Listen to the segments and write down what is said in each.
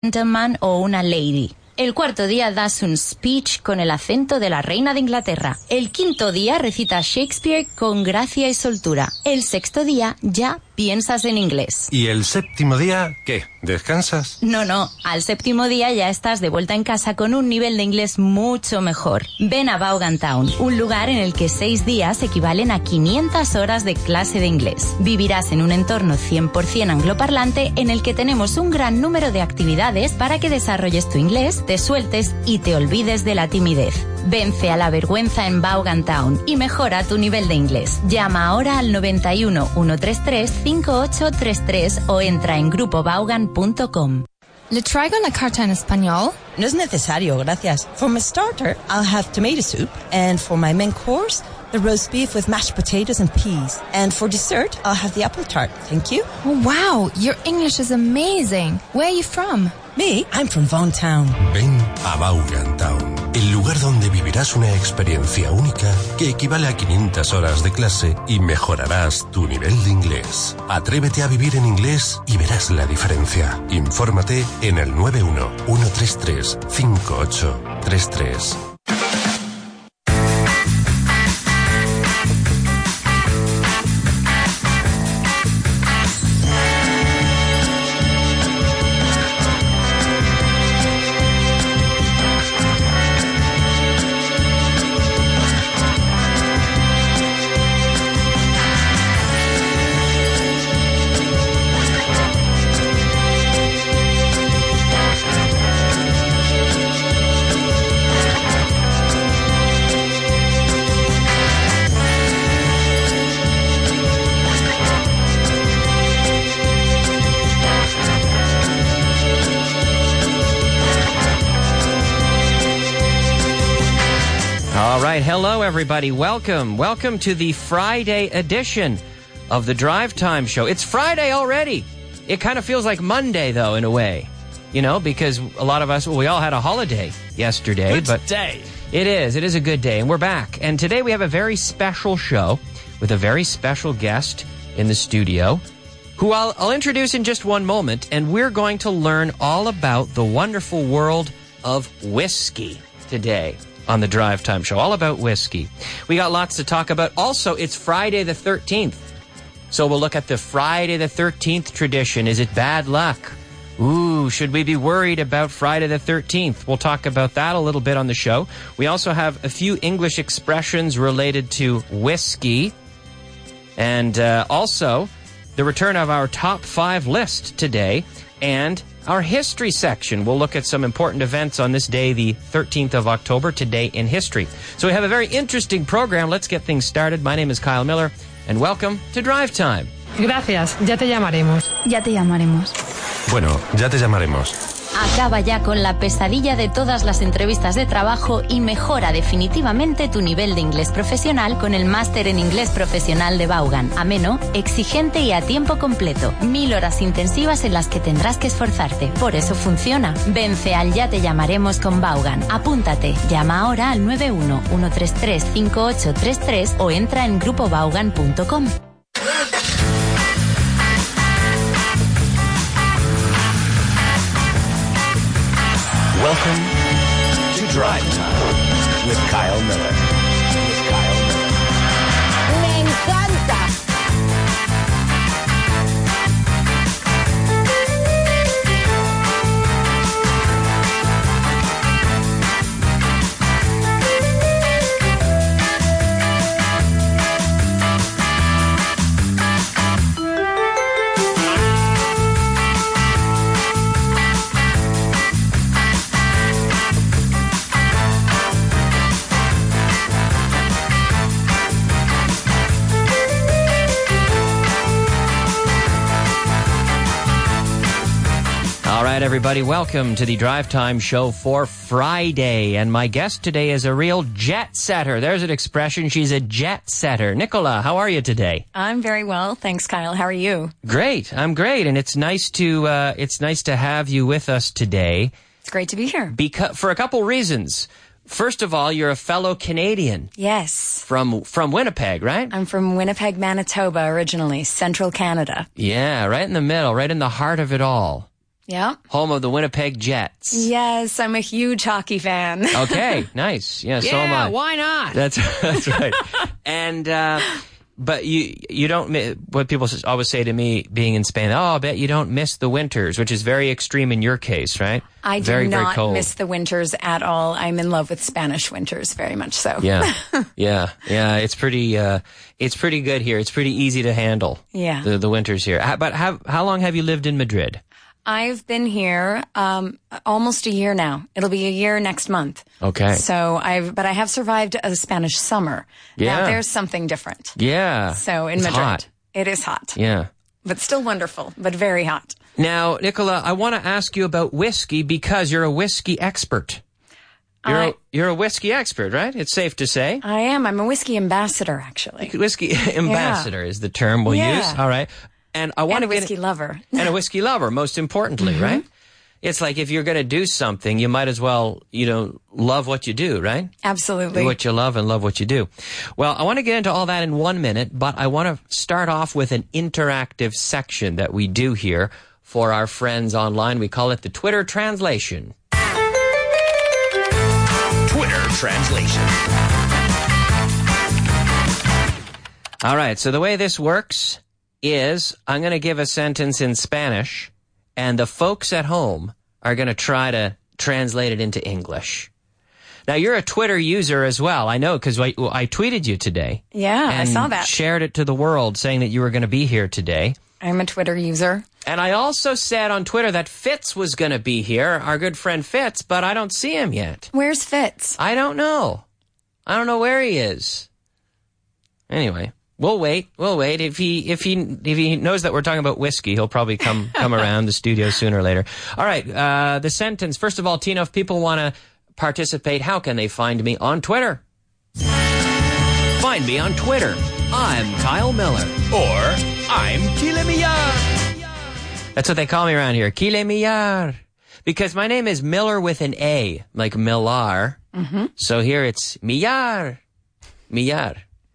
gentleman o una lady. El cuarto día das un speech con el acento de la reina de Inglaterra. El quinto día recitas Shakespeare con gracia y soltura. El sexto día ya piensas en inglés. ¿Y el séptimo día qué? ¿Descansas? No. Al séptimo día ya estás de vuelta en casa con un nivel de inglés mucho mejor. Ven a Vaughan Town, un lugar en el que 6 días equivalen a 500 horas de clase de inglés. Vivirás en un entorno 100% angloparlante en el que tenemos un gran número de actividades para que desarrolles tu inglés, te sueltes y te olvides de la timidez. Vence a la vergüenza en Vaughan Town y mejora tu nivel de inglés. Llama ahora al 91 133 5833 o entra en grupovaughan.com. ¿Le traigo una carta en español? No es necesario, gracias. For my starter, I'll have tomato soup. And for my main course, the roast beef with mashed potatoes and peas. And for dessert, I'll have the apple tart. Thank you. Oh, wow, your English is amazing. Where are you from? Me? I'm from Vaughan Town. Ven a Vaughan Town, el lugar donde vivirás una experiencia única que equivale a 500 horas de clase y mejorarás tu nivel de inglés. Atrévete a vivir en inglés y verás la diferencia. Infórmate en el 91 133 5833. Hello, everybody. Welcome to the Friday edition of the Drive Time Show. It's Friday already. It kind of feels like Monday, though, in a way. You know, because a lot of us, we all had a holiday yesterday. Good day. It is a good day, and we're back. And today we have a very special show with a very special guest in the studio, who I'll introduce in just one moment, and we're going to learn all about the wonderful world of whiskey today on the Drive Time Show, all about whiskey. We got lots to talk about. Also, it's Friday the 13th. So we'll look at the Friday the 13th tradition. Is it bad luck? Ooh, should we be worried about Friday the 13th? We'll talk about that a little bit on the show. We also have a few English expressions related to whiskey. And also, the return of our top 5 list today. And our history section. We'll look at some important events on this day, the 13th of October, today in history. So we have a very interesting program. Let's get things started. My name is Kyle Miller, and welcome to Drive Time. Gracias, ya te llamaremos. Ya te llamaremos. Bueno, ya te llamaremos. Acaba ya con la pesadilla de todas las entrevistas de trabajo y mejora definitivamente tu nivel de inglés profesional con el máster en inglés profesional de Vaughan. Ameno, exigente y a tiempo completo. 1000 horas intensivas en las que tendrás que esforzarte. Por eso funciona. Vence al Ya te llamaremos con Vaughan. Apúntate. Llama ahora al 91 133 5833 o entra en grupovaughan.com. Welcome to Drive Time with Kyle Miller. ¡Me encanta! All right, everybody, welcome to the Drive Time Show for Friday. And my guest today is a real jet setter. There's an expression. She's a jet setter. Nicola, how are you today? I'm very well. Thanks, Kyle. How are you? Great. I'm great. And it's nice to have you with us today. It's great to be here. For a couple reasons. First of all, you're a fellow Canadian. Yes. From Winnipeg, right? I'm from Winnipeg, Manitoba, originally, central Canada. Yeah, right in the middle, right in the heart of it all. Yeah. Home of the Winnipeg Jets. Yes, I'm a huge hockey fan. Okay, nice. Yeah, so am I. Why not? That's right. And but you don't. What people always say to me, being in Spain, I bet you don't miss the winters, which is very extreme in your case, right? I do very not cold. miss the winters at all. I'm in love with Spanish winters, very much so. Yeah. It's pretty good here. It's pretty easy to handle. Yeah. The winters here. But how long have you lived in Madrid? I've been here almost a year now. It'll be a year next month. Okay. So but I have survived a Spanish summer. Yeah. Now there's something different. Yeah. So in it's Madrid, hot. it is hot. Yeah. But still wonderful, but very hot. Now, Nicola, I want to ask you about whiskey because you're a whiskey expert. You're a whiskey expert, right? It's safe to say. I am. I'm a whiskey ambassador, actually. Whiskey ambassador is the term we'll use. All right. And I want to whiskey lover. And a whiskey lover, most importantly, right? It's like if you're going to do something, you might as well, love what you do, right? Absolutely. Do what you love and love what you do. Well, I want to get into all that in 1 minute, but I want to start off with an interactive section that we do here for our friends online. We call it the Twitter Translation. Twitter Translation. All right, so the way this works is I'm going to give a sentence in Spanish, and the folks at home are going to try to translate it into English. Now, you're a Twitter user as well. I know, because I tweeted you today. Yeah, I saw that. Shared it to the world saying that you were going to be here today. I'm a Twitter user. And I also said on Twitter that Fitz was going to be here, our good friend Fitz, but I don't see him yet. Where's Fitz? I don't know. I don't know where he is. Anyway. We'll wait. If he knows that we're talking about whiskey, he'll probably come around the studio sooner or later. All right. The sentence. First of all, Tina, if people want to participate, how can they find me on Twitter? Find me on Twitter. I'm Kyle Miller. Or I'm Kile Millar. That's what they call me around here. Kile Millar. Because my name is Miller with an A, like Millar. Mm-hmm. So here it's Millar. Millar.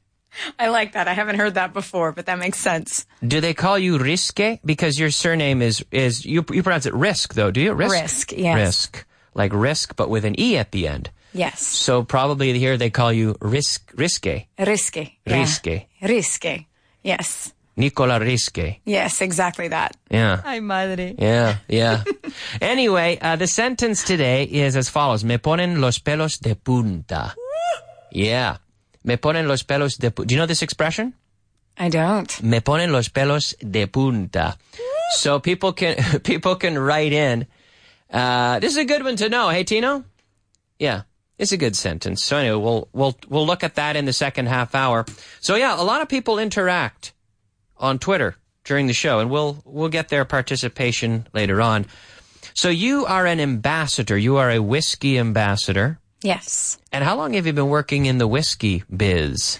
I like that. I haven't heard that before, but that makes sense. Do they call you Risque? Because your surname is you pronounce it Risk, though, do you? Risk, yes. Risk. Like Risk, but with an E at the end. Yes. So probably here they call you Risque. Risque. Yeah. Risque. Yes. Nicola Risque. Yes, exactly that. Yeah. Ay, madre. Yeah. Anyway, the sentence today is as follows. Me ponen los pelos de punta. Yeah. Me ponen los pelos de punta. Do you know this expression? I don't. Me ponen los pelos de punta. So people can write in. This is a good one to know. Hey, Tino? Yeah, it's a good sentence. So anyway, we'll look at that in the second half hour. So yeah, a lot of people interact on Twitter during the show, and we'll get their participation later on. So you are an ambassador. You are a whiskey ambassador. Yes. And how long have you been working in the whiskey business?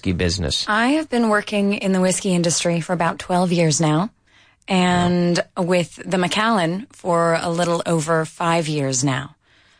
I have been working in the whiskey industry for about 12 years now, and with the Macallan for a little over 5 years now.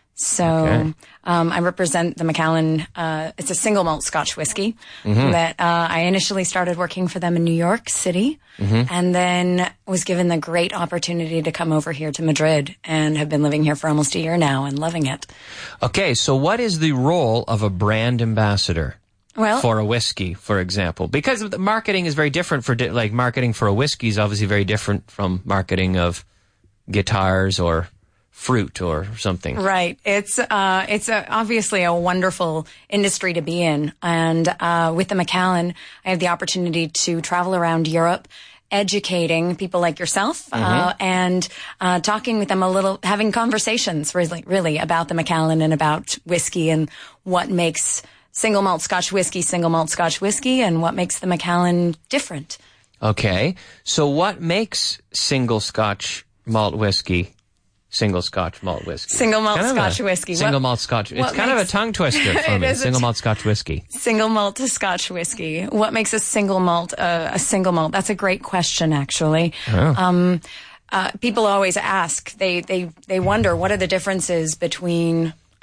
So I represent the Macallan. It's a single malt Scotch whiskey that I initially started working for them in New York City, and then was given the great opportunity to come over here to Madrid, and have been living here for almost a year now and loving it. Okay, so what is the role of a brand ambassador? Well, for a whiskey, for example, because the marketing is very different like marketing for a whiskey is obviously very different from marketing of guitars or fruit or something. Right. It's obviously a wonderful industry to be in. And with the Macallan, I have the opportunity to travel around Europe, educating people like yourself, and talking with them a little, having conversations really about the Macallan and about whiskey and what makes single malt Scotch whiskey, and what makes the Macallan different. Okay. So what makes single malt whiskey? Single malt Scotch whiskey. Single malt Scotch. It's kind of a tongue twister for me. Single malt Scotch whiskey. Single malt Scotch whiskey. What makes a single malt a single malt? That's a great question, actually. Oh. People always ask. They wonder what are the differences between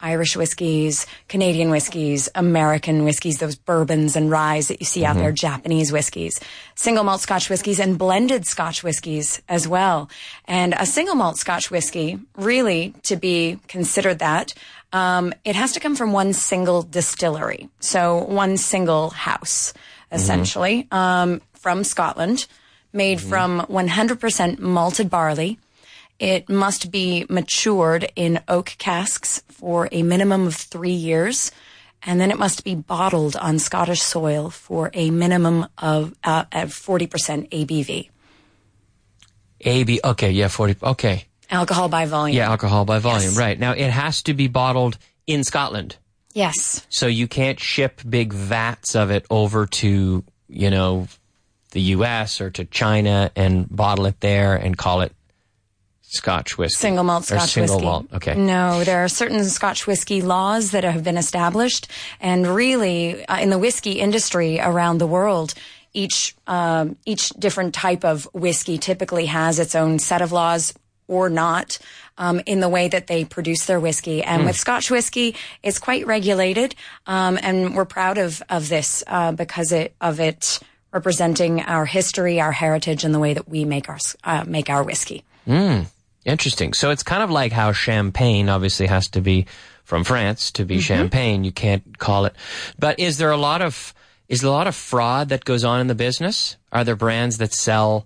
Irish whiskeys, Canadian whiskeys, American whiskeys, those bourbons and ryes that you see out there, Japanese whiskeys, single malt Scotch whiskeys, and blended Scotch whiskeys as well. And a single malt Scotch whiskey, really, to be considered that, it has to come from one single distillery. So one single house, essentially, from Scotland, made from 100% malted barley. It must be matured in oak casks for a minimum of 3 years, and then it must be bottled on Scottish soil for a minimum of 40% ABV. Okay, yeah, 40, okay. Alcohol by volume. Yeah, alcohol by volume, Yes. right. Now, it has to be bottled in Scotland. Yes. So you can't ship big vats of it over to, the U.S. or to China and bottle it there and call it Scotch whiskey. Single malt or Scotch single whiskey. Malt. Okay. No, there are certain Scotch whiskey laws that have been established, and really, in the whiskey industry around the world, each different type of whiskey typically has its own set of laws or not, in the way that they produce their whiskey. And with Scotch whiskey, it's quite regulated, and we're proud of this because of it representing our history, our heritage, and the way that we make our whiskey. Interesting. So it's kind of like how champagne obviously has to be from France to be champagne. You can't call it. But is there a lot of fraud that goes on in the business? Are there brands that sell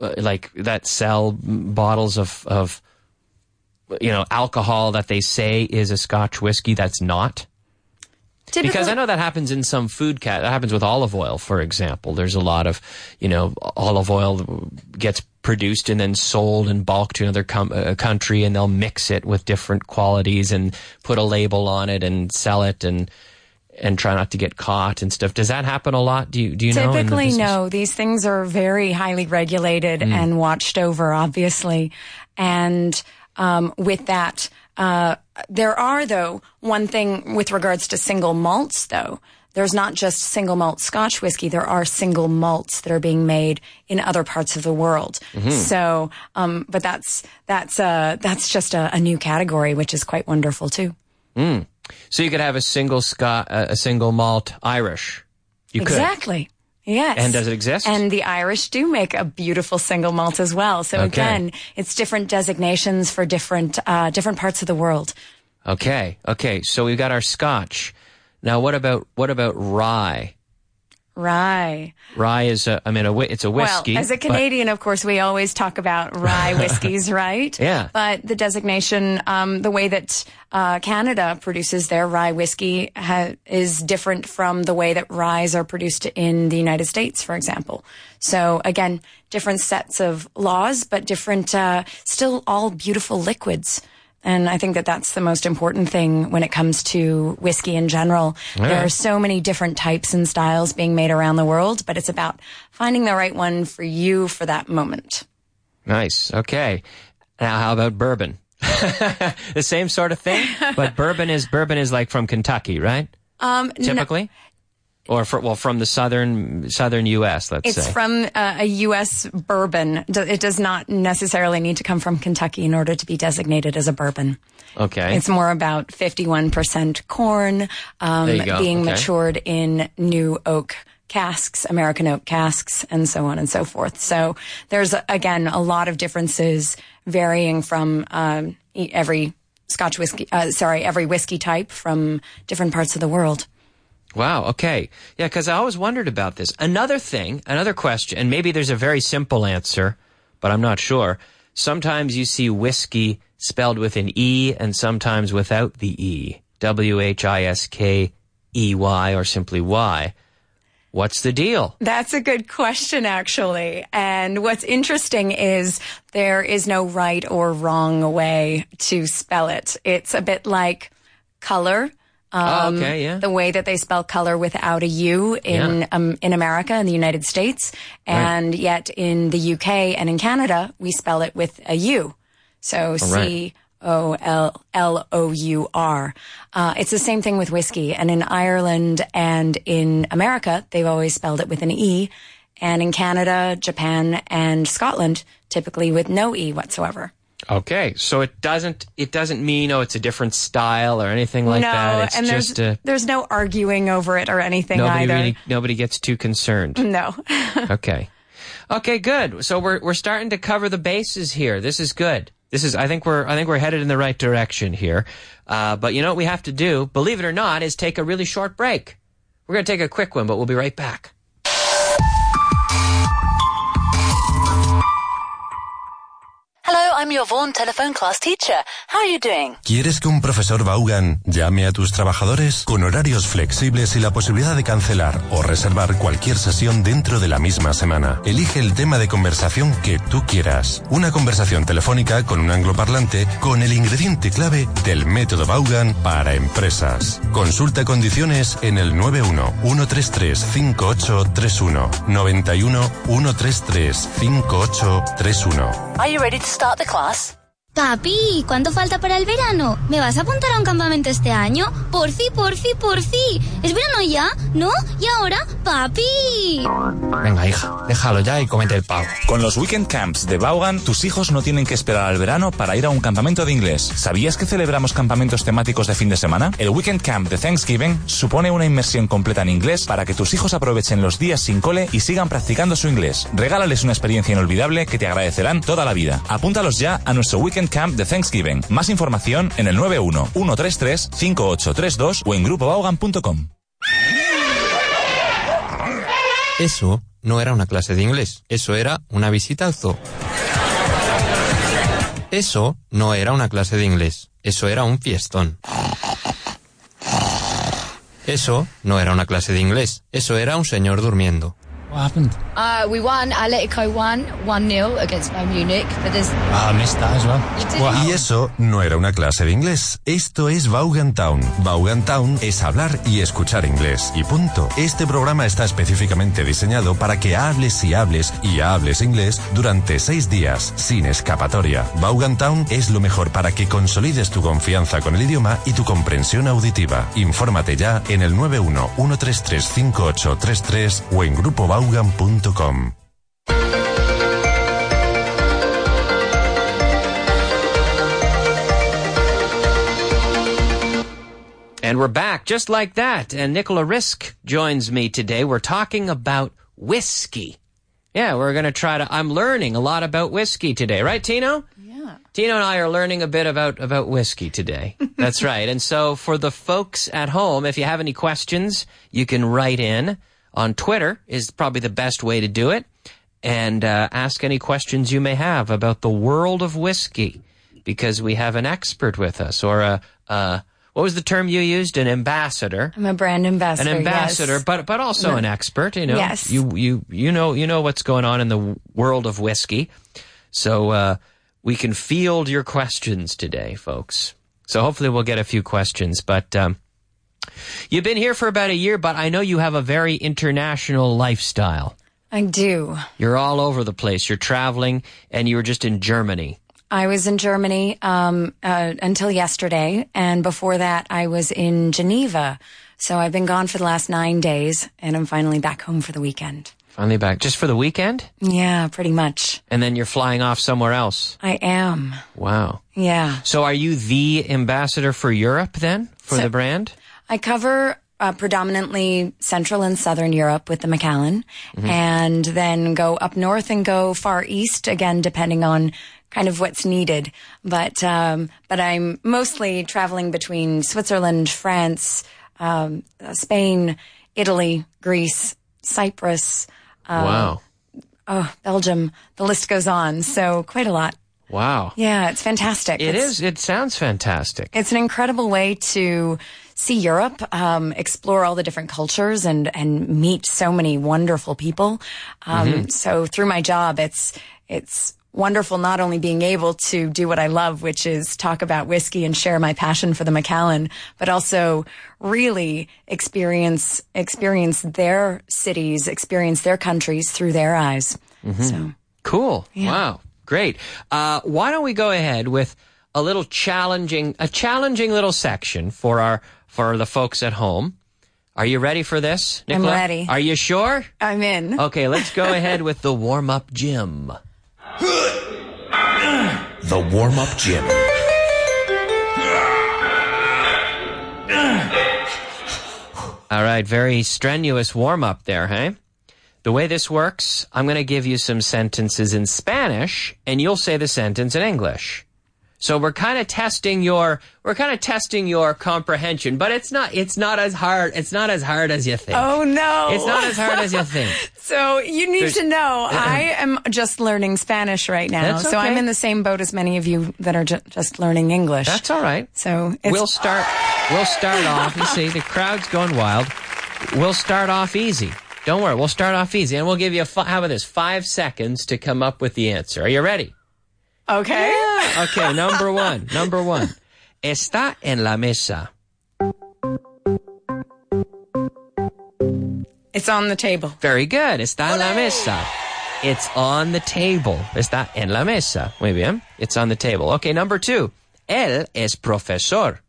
bottles of alcohol that they say is a Scotch whiskey that's not? Typically, because I know that happens in some food that happens with olive oil, for example. There's a lot of, olive oil gets produced and then sold in bulk to another country, and they'll mix it with different qualities and put a label on it and sell it and try not to get caught and stuff. Does that happen a lot? Do you know? Typically, no. These things are very highly regulated and watched over, obviously. And with that, there are, though, one thing with regards to single malts, though. There's not just single malt Scotch whiskey. There are single malts that are being made in other parts of the world. So, but that's just a new category, which is quite wonderful too. So you could have a single malt Irish. You could. Exactly. Yes. And does it exist? And the Irish do make a beautiful single malt as well. So again, it's different designations for different parts of the world. Okay. So we've got our Scotch. Now, what about rye? Rye. Rye is it's a whiskey. Well, as a Canadian, of course, we always talk about rye whiskeys, right? Yeah. But the designation, the way that Canada produces their rye whiskey is different from the way that ryes are produced in the United States, for example. So again, different sets of laws, but different, still all beautiful liquids. And I think that that's the most important thing when it comes to whiskey in general. Yeah. There are so many different types and styles being made around the world, but it's about finding the right one for you for that moment. Nice. Okay. Now, how about bourbon? The same sort of thing, but bourbon is like from Kentucky, right? Typically? No. Or from the southern U.S., let's say. It's from a U.S. bourbon. It does not necessarily need to come from Kentucky in order to be designated as a bourbon. Okay. It's more about 51% corn being matured in new oak casks, American oak casks, and so on and so forth. So there's, again, a lot of differences varying from every every whiskey type from different parts of the world. Wow, okay. Yeah, because I always wondered about this. Another question, and maybe there's a very simple answer, but I'm not sure. Sometimes you see whiskey spelled with an E and sometimes without the E. Whiskey or simply Y. What's the deal? That's a good question, actually. And what's interesting is there is no right or wrong way to spell it. It's a bit like color. The way that they spell color without a U in America and the United States, and yet in the UK and in Canada we spell it with a U. So COLLOUR. It's the same thing with whiskey, and in Ireland and in America they've always spelled it with an E, and in Canada, Japan, and Scotland typically with no E whatsoever. Okay, so it doesn't mean, it's a different style or anything like that. No, and there's no arguing over it or anything either. Nobody gets too concerned. No. Okay. Okay, good. So we're starting to cover the bases here. This is good. I think we're headed in the right direction here. But you know what we have to do, believe it or not, is take a really short break. We're going to take a quick one, but we'll be right back. Hello, I'm your Vaughan telephone class teacher. How are you doing? ¿Quieres que un profesor Vaughan llame a tus trabajadores? Con horarios flexibles y la posibilidad de cancelar o reservar cualquier sesión dentro de la misma semana. Elige el tema de conversación que tú quieras. Una conversación telefónica con un angloparlante con el ingrediente clave del método Vaughan para empresas. Consulta condiciones en el 91-133-5831. 91-133-5831. Are you ready to start the class? Papi, ¿cuánto falta para el verano? ¿Me vas a apuntar a un campamento este año? Por fin. ¿Es verano ya? ¿No? ¿Y ahora? ¡Papi! Venga, hija, déjalo ya y comete el pavo. Con los Weekend Camps de Vaughan, tus hijos no tienen que esperar al verano para ir a un campamento de inglés. ¿Sabías que celebramos campamentos temáticos de fin de semana? El Weekend Camp de Thanksgiving supone una inmersión completa en inglés para que tus hijos aprovechen los días sin cole y sigan practicando su inglés. Regálales una experiencia inolvidable que te agradecerán toda la vida. Apúntalos ya a nuestro Weekend Camp de Thanksgiving. Más información en el 91-133-5832 o en grupovaughan.com. Eso no era una clase de inglés. Eso era una visita al zoo. Eso no era una clase de inglés. Eso era un fiestón. Eso no era una clase de inglés. Eso era un señor durmiendo. What happened? We won. Atletico won 1-0 against Bayern Munich. But there's... I missed that as well. Y eso no era una clase de inglés. Esto es Vaughan Town. Vaughan Town es hablar y escuchar inglés. Y punto. Este programa está específicamente diseñado para que hables y hables y hables inglés durante 6 días, sin escapatoria. Vaughan Town es lo mejor para que consolides tu confianza con el idioma y tu comprensión auditiva. Infórmate ya en el 91-133-5833 o en grupovaughan.com. And we're back, just like that. And Nicola Risk joins me today. We're talking about whiskey. Yeah, we're going to I'm learning a lot about whiskey today. Right, Tino? Yeah. Tino and I are learning a bit about whiskey today. That's right. And so for the folks at home, if you have any questions, you can write in. On Twitter is probably the best way to do it. And ask any questions you may have about the world of whiskey. Because we have an expert with us, or what was the term you used? An ambassador. I'm a brand ambassador. An ambassador, yes. but also an expert. You know, yes. You know what's going on in the world of whiskey. So we can field your questions today, folks. So hopefully we'll get a few questions. But you've been here for about a year, but I know you have a very international lifestyle. I do. You're all over the place. You're traveling, and you were just in Germany. I was in Germany until yesterday, and before that I was in Geneva. So I've been gone for the last 9 days, and I'm finally back home for the weekend. Finally back. Just for the weekend? Yeah, pretty much. And then you're flying off somewhere else? I am. Wow. Yeah. So are you the ambassador for Europe then, for the brand? I cover predominantly Central and Southern Europe with the Macallan, and then go up north and go far east, again, depending on kind of what's needed. But I'm mostly traveling between Switzerland, France, Spain, Italy, Greece, Cyprus. Wow. Belgium. The list goes on. So quite a lot. Wow. Yeah, it's fantastic. It is. It sounds fantastic. It's an incredible way to see Europe, explore all the different cultures and meet so many wonderful people. So through my job, it's wonderful not only being able to do what I love, which is talk about whiskey and share my passion for the Macallan, but also really experience their cities, experience their countries through their eyes. So cool. Yeah. Wow. Great. Why don't we go ahead with a challenging little section for the folks at home. Are you ready for this, Nicola? I'm ready. Are you sure? I'm in. Okay, let's go ahead with the warm-up gym. The warm-up gym. All right, very strenuous warm-up there, hey? The way this works, I'm going to give you some sentences in Spanish, and you'll say the sentence in English. So we're kind of testing your comprehension, but it's not as hard as you think. Oh no. It's not as hard as you think. So you need to know, I am just learning Spanish right now. That's okay. So I'm in the same boat as many of you that are just learning English. That's all right. So we'll start off, you see, the crowd's going wild. We'll start off easy. Don't worry, we'll start off easy, and we'll give you, how about this, 5 seconds to come up with the answer. Are you ready? Okay. Yeah. Okay, number one. Está en la mesa. It's on the table. Very good. Está en la mesa. It's on the table. Está en la mesa. Muy bien. It's on the table. Okay, number 2. Él es profesor.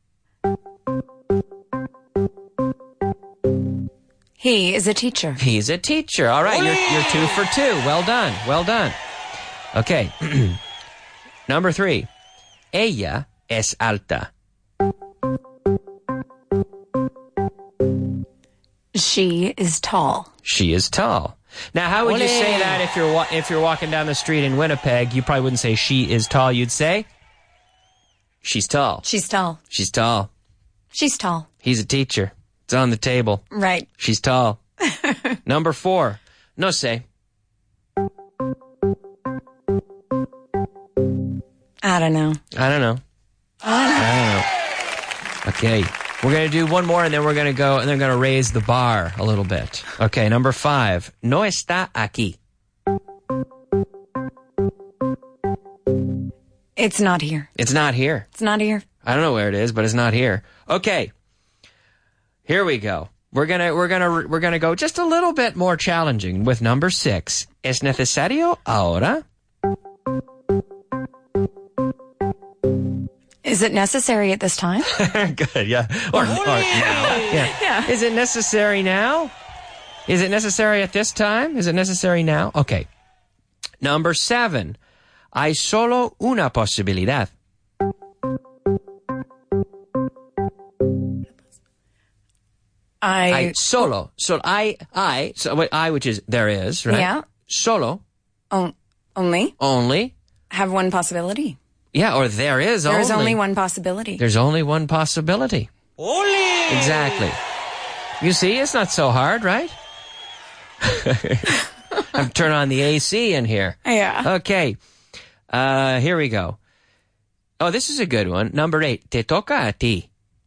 He is a teacher. He's a teacher. All right, you're 2 for 2. Well done. Well done. Okay. Number 3. Ella es alta. She is tall. She is tall. Now, how would you say that if you're walking down the street in Winnipeg? You probably wouldn't say she is tall. You'd say she's tall. She's tall. She's tall. She's tall. He's a teacher. It's on the table. Right. She's tall. Number 4. No sé. I don't know. Okay. We're going to do one more, and then we're going to go, and then we're going to raise the bar a little bit. Okay, number 5. No está aquí. It's not here. It's not here. It's not here. I don't know where it is, but it's not here. Okay. Here we go. We're gonna go just a little bit more challenging with number 6. ¿Es necesario ahora? Is it necessary at this time? Good, yeah. Or now. Yeah. Is it necessary now? Is it necessary at this time? Is it necessary now? Okay. Number 7. Hay solo una posibilidad. I, which is there is, right? Yeah. Solo. Only. Only. Have one possibility. Yeah, or there is only. There's only one possibility. There's only one possibility. Ole! Exactly. You see, it's not so hard, right? I've turned on the AC in here. Yeah. Okay. Here we go. Oh, this is a good one. Number 8. Te toca a ti.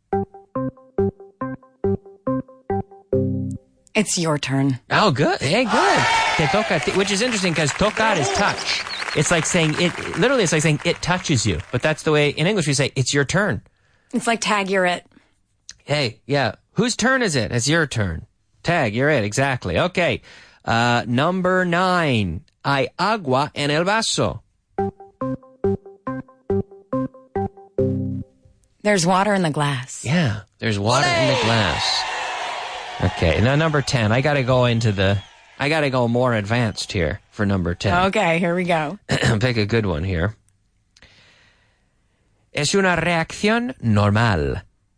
It's your turn. Oh, good. Hey, good. Te toca a ti, which is interesting because tocar is touch. It's like saying it, literally it's like saying it touches you. But that's the way, in English we say, it's your turn. It's like tag, you're it. Hey, yeah. Whose turn is it? It's your turn. Tag, you're it. Exactly. Okay. Number 9. Hay agua en el vaso. There's water in the glass. Yeah, there's water in the glass. Okay, now number 10. I gotta go more advanced here for number 10. Okay, here we go. Pick a good one here. Es una reacción normal.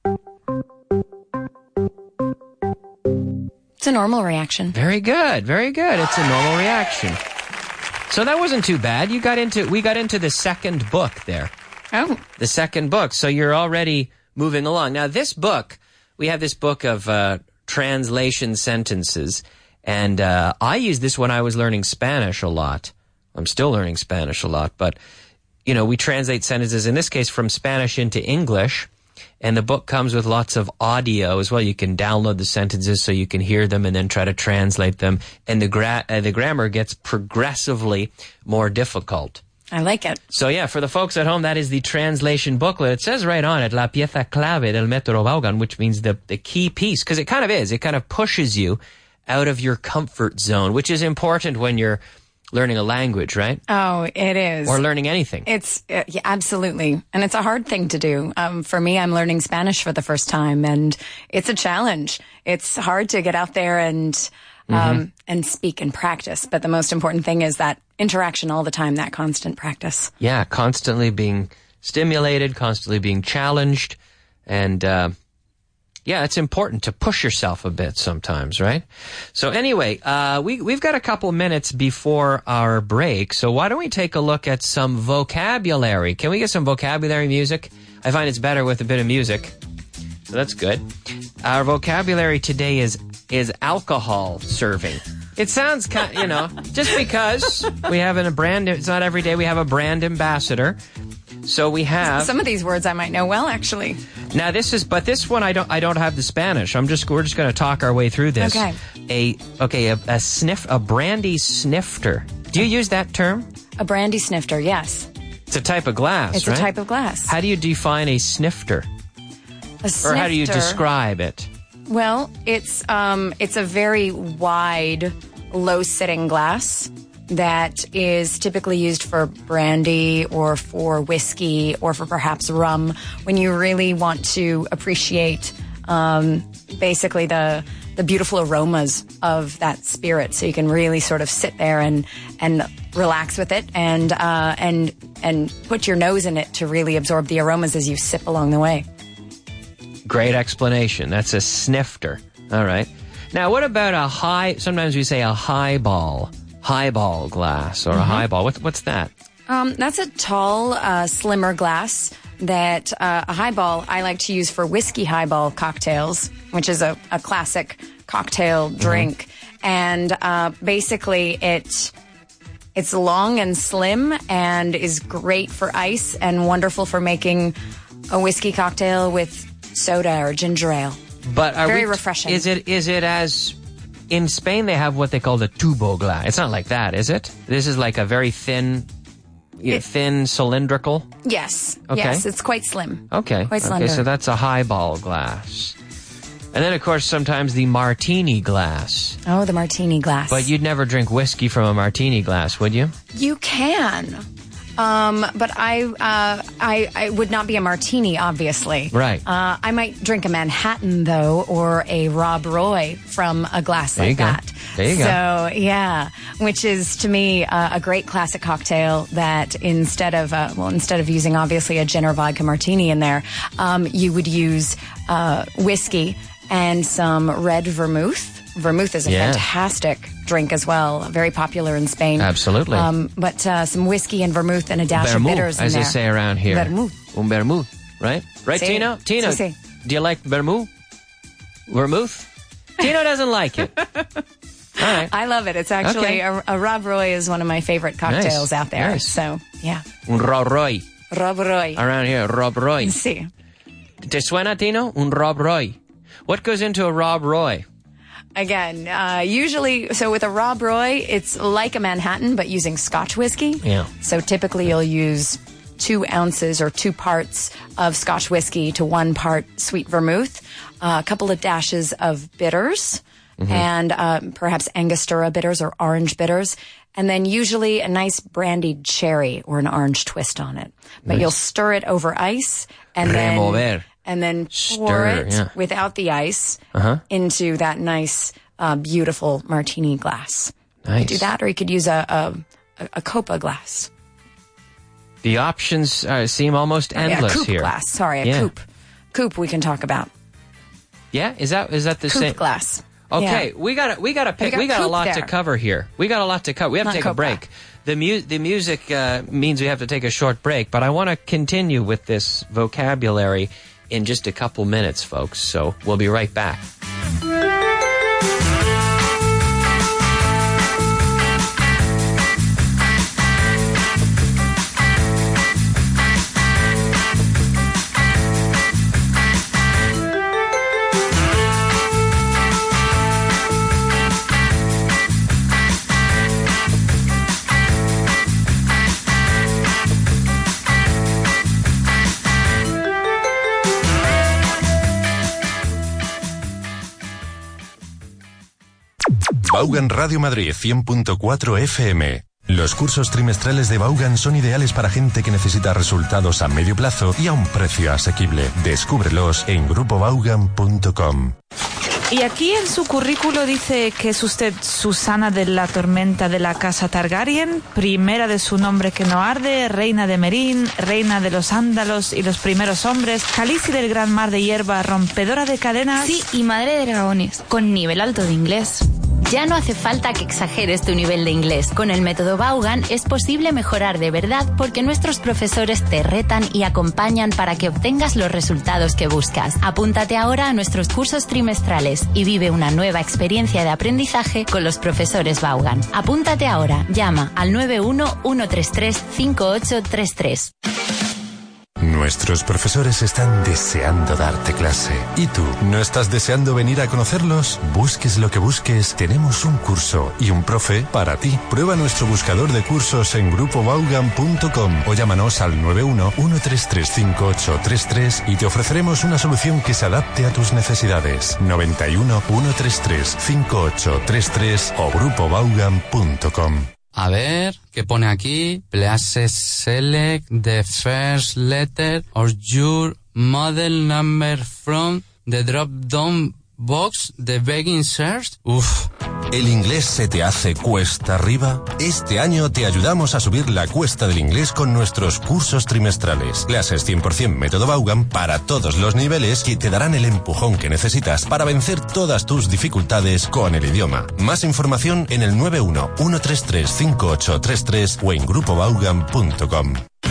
It's a normal reaction. Very good, very good. It's a normal reaction. So that wasn't too bad. We got into the second book there. Oh. The second book. So you're already moving along. Now this book, we have this book of translation sentences, and I used this when I was learning Spanish a lot. I'm still learning Spanish a lot, but we translate sentences, in this case, from Spanish into English, and the book comes with lots of audio as well. You can download the sentences so you can hear them and then try to translate them, and the grammar gets progressively more difficult. I like it. So yeah, for the folks at home, that is the translation booklet. It says right on it, La pieza clave del método Vaughan, which means the key piece, because it kind of is. It kind of pushes you out of your comfort zone, which is important when you're learning a language, right? Oh, it is. Or learning anything. It's, yeah, absolutely. And it's a hard thing to do. For me, I'm learning Spanish for the first time, and it's a challenge. It's hard to get out there and and speak and practice. But the most important thing is that interaction all the time, that constant practice. Yeah, constantly being stimulated, constantly being challenged, and it's important to push yourself a bit sometimes, right? So anyway, we've got a couple minutes before our break, so why don't we take a look at some vocabulary? Can we get some vocabulary music? I find it's better with a bit of music, so that's good. Our vocabulary today is alcohol serving. It sounds kind, just because we have a brand. It's not every day we have a brand ambassador. So we have some of these words I might know well, actually. Now this one I don't have the Spanish. We're just going to talk our way through this. Okay. A brandy snifter. Do you use that term? A brandy snifter, yes. It's a type of glass, It's right? a type of glass. How do you define a snifter? A snifter. Or how do you describe it? Well, it's a very wide, low-sitting glass that is typically used for brandy or for whiskey or for perhaps rum when you really want to appreciate basically the beautiful aromas of that spirit. So you can really sort of sit there and relax with it and put your nose in it to really absorb the aromas as you sip along the way. Great explanation. That's a snifter. All right. Now, what about sometimes we say a highball glass or a highball. What's that? That's a tall, slimmer glass that a highball I like to use for whiskey highball cocktails, which is a classic cocktail drink. And basically it's long and slim and is great for ice and wonderful for making a whiskey cocktail with soda or ginger ale. But very refreshing. Is it as in Spain they have what they call the tubo glass? It's not like that, is it? This is like a very thin cylindrical. Yes. Okay. Yes, it's quite slim. Okay. Quite slender. Okay, so that's a highball glass. And then, of course, sometimes the martini glass. Oh, the martini glass. But you'd never drink whiskey from a martini glass, would you? You can. But I would not be a martini, obviously. Right. I might drink a Manhattan, though, or a Rob Roy from a glass like that. There you go. So, yeah, which is, to me, a great classic cocktail that instead of using, obviously, a gin or vodka martini in there, you would use whiskey and some red vermouth. Vermouth is a fantastic drink as well, very popular in Spain. Absolutely. But some whiskey and vermouth and a dash of bitters in as there. they say around here. Vermouth. Un vermouth, right? Right, Sí. Tino? Tino, Sí, sí. do you like vermouth? Vermouth? Tino doesn't like it. All right. I love it. It's actually, a Rob Roy is one of my favorite cocktails out there. Nice. So, yeah. Un Rob Roy. Rob Roy. Around here, Rob Roy. Sí. ¿Te suena, Tino? Un Rob Roy. What goes into a Rob Roy? Again, usually, so with a Rob Roy, it's like a Manhattan, but using Scotch whiskey. Yeah. So typically you'll use 2 ounces or 2 parts of Scotch whiskey to 1 part sweet vermouth, a couple of dashes of bitters, and perhaps Angostura bitters or orange bitters, and then usually a nice brandied cherry or an orange twist on it. But you'll stir it over ice and then pour it without the ice into that nice, beautiful martini glass. Nice. You could do that, or you could use a Copa glass. The options seem almost endless a coupe here. Glass. Sorry, a coupe. Coupe we can talk about. Yeah, is that the coupe same glass? Okay, yeah. we got a lot to cover here. We got a lot to cover. We have to take a break. The music means we have to take a short break, but I want to continue with this vocabulary in just a couple minutes, folks. So we'll be right back. Vaughan Radio Madrid 100.4 FM. Los cursos trimestrales de Vaughan son ideales para gente que necesita resultados a medio plazo y a un precio asequible. Descúbrelos en grupovaughan.com. Y aquí en su currículo dice que es usted Susana de la Tormenta de la Casa Targaryen, primera de su nombre que no arde, reina de Meereen, reina de los Ándalos y los primeros hombres, Khaleesi del Gran Mar de Hierba, rompedora de cadenas... Sí, y madre de dragones, con nivel alto de inglés. Ya no hace falta que exageres tu nivel de inglés. Con el método Vaughan es posible mejorar de verdad porque nuestros profesores te retan y acompañan para que obtengas los resultados que buscas. Apúntate ahora a nuestros cursos trimestrales y vive una nueva experiencia de aprendizaje con los profesores Vaughan. Apúntate ahora. Llama al 91-133-5833. Nuestros profesores están deseando darte clase. ¿Y tú? ¿No estás deseando venir a conocerlos? Busques lo que busques, tenemos un curso y un profe para ti. Prueba nuestro buscador de cursos en grupovaughan.com o llámanos al 91-133-5833 y te ofreceremos una solución que se adapte a tus necesidades. 91-133-5833 o grupovaughan.com. A ver, ¿qué pone aquí? Please select the first letter of your model number from the drop-down box, the begging search. Uf. ¿El inglés se te hace cuesta arriba? Este año te ayudamos a subir la cuesta del inglés con nuestros cursos trimestrales. Clases 100% método Vaughan para todos los niveles que te darán el empujón que necesitas para vencer todas tus dificultades con el idioma. Más información en el 91-133-5833 o en grupovaughan.com.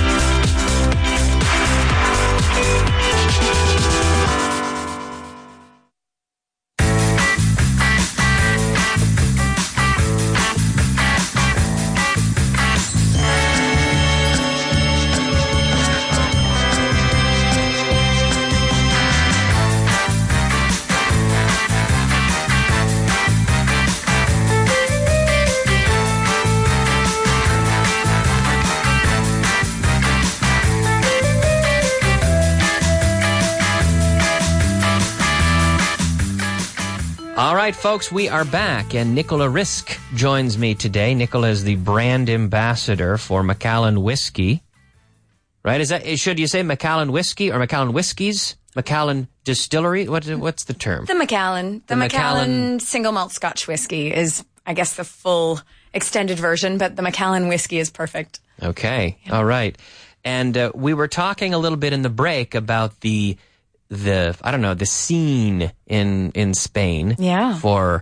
All right, folks, we are back, and Nicola Risk joins me today. Nicola is the brand ambassador for Macallan Whiskey. Right? Should you say Macallan Whiskey or Macallan Whiskies? Macallan Distillery? What's the term? The Macallan. The Macallan single malt Scotch whiskey is, I guess, the full extended version, but the Macallan whiskey is perfect. Okay. Yeah. All right. And we were talking a little bit in the break about the scene in Spain for